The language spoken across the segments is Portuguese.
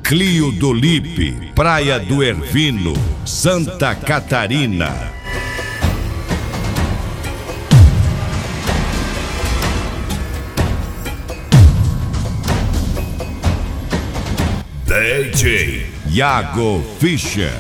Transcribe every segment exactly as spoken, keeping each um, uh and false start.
Clio do Lipe, Praia do Ervino, Santa Catarina. D J Iago Fischer.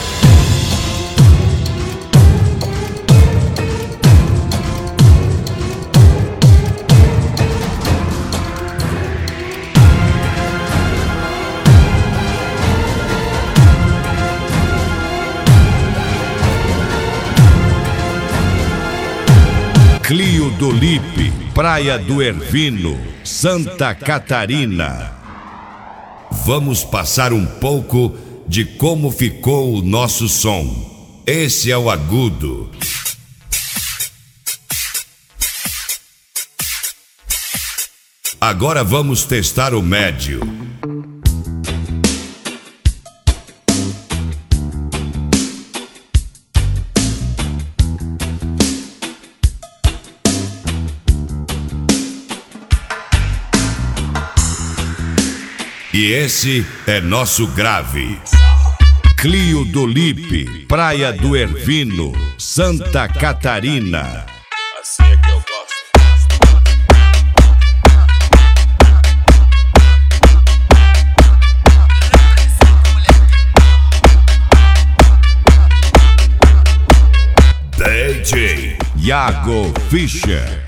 Clio do Lipe, Praia do Ervino, Santa Catarina. Vamos passar um pouco de como ficou o nosso som. Esse é o agudo. Agora vamos testar o médio. E esse é nosso grave. Clio do Lipe, Praia do Ervino, Santa Catarina. Assim é que eu gosto. D J Iago Fischer.